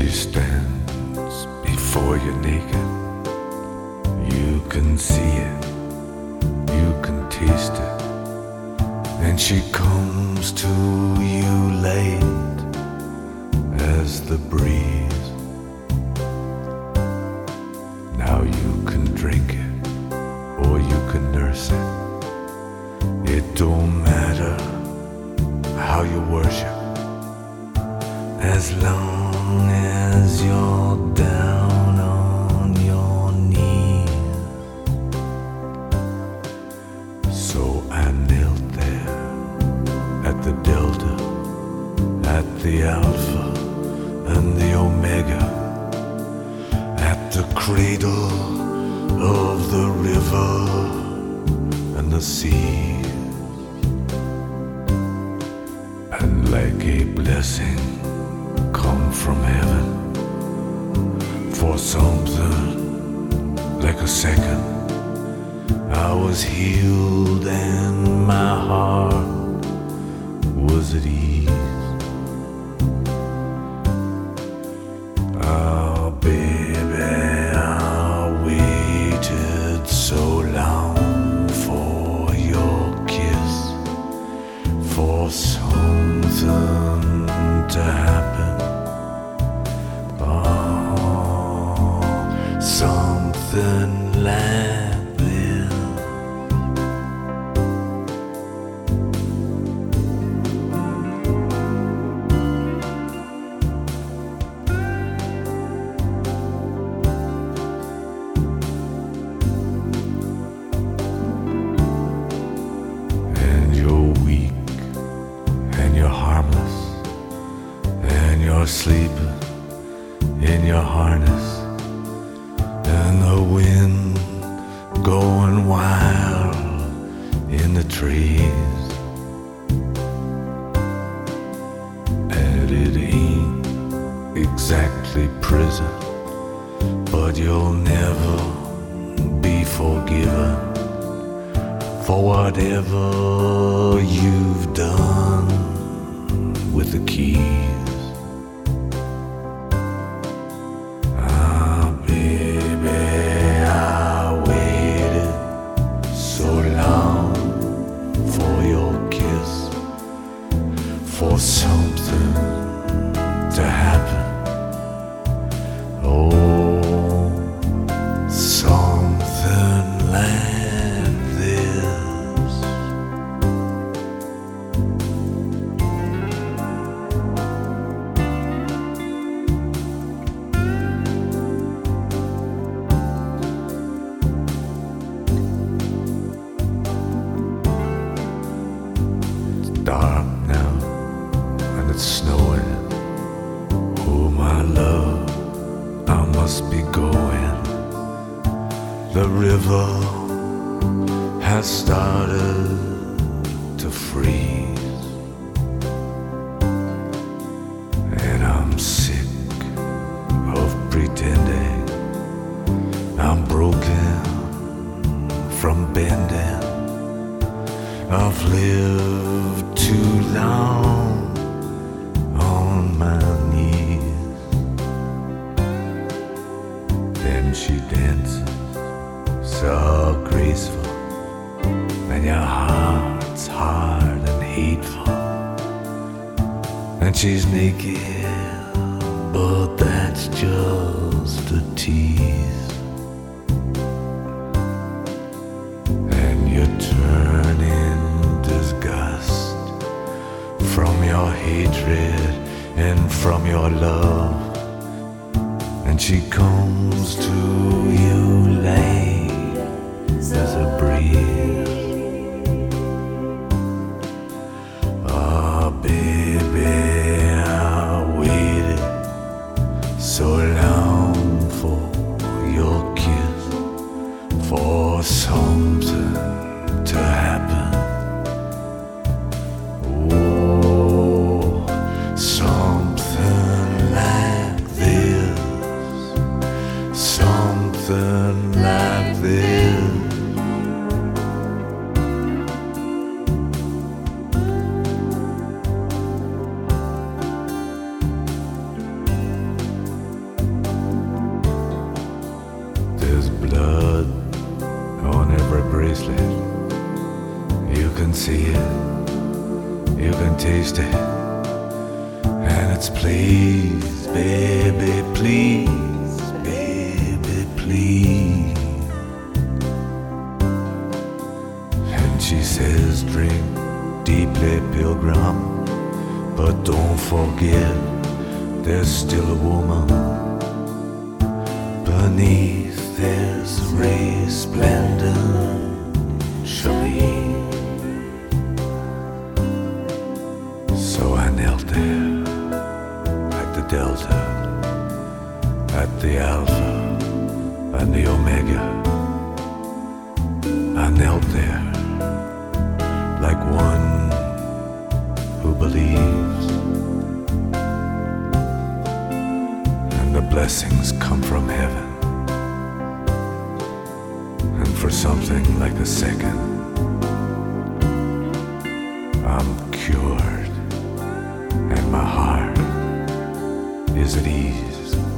she stands before you naked. You can see it, you can taste it. And she comes to you late as the breeze. Now you can drink it or you can nurse it. It don't matter how you worship, as long as you're down on your knees. So I knelt there at the Delta, at the Alpha and the Omega, at the cradle of the river and the sea. And like a blessing come from heaven, for something like a second, I was healed and my heart was at ease. Oh baby, I waited so long for your kiss, for something to happen. Oh, something like this. And you're weak and you're harmless, and you're sleeping in your harness, and the wind going wild in the trees. And it ain't exactly prison, but you'll never be forgiven for whatever you've done with the keys. Ah, baby, I waited so long for your kiss, for something to happen. Oh, something like this. It's dark now and it's snowing. Oh my love, I must be going. The river has started to freeze, and I'm sick of pretending. I'm broken from bending. I've lived too long on my knees. Then she dances so graceful, and your heart's hard and hateful. And she's naked, but that's just a tease. And you turn in disgust from your hatred and from your love. And she comes to you late as a breeze. Oh baby, I waited so long for your kiss, for something to happen. Oh, something like this, something like this. can taste it, and it's please, baby, please, baby, please. And she says, drink deeply, pilgrim, but don't forget there's still a woman beneath this resplendent chandelier. So I knelt there, like the Delta, at the Alpha and the Omega. I knelt there, like one who believes, and the blessings come from heaven. And for something like a second, I'm cured, and my heart is at ease.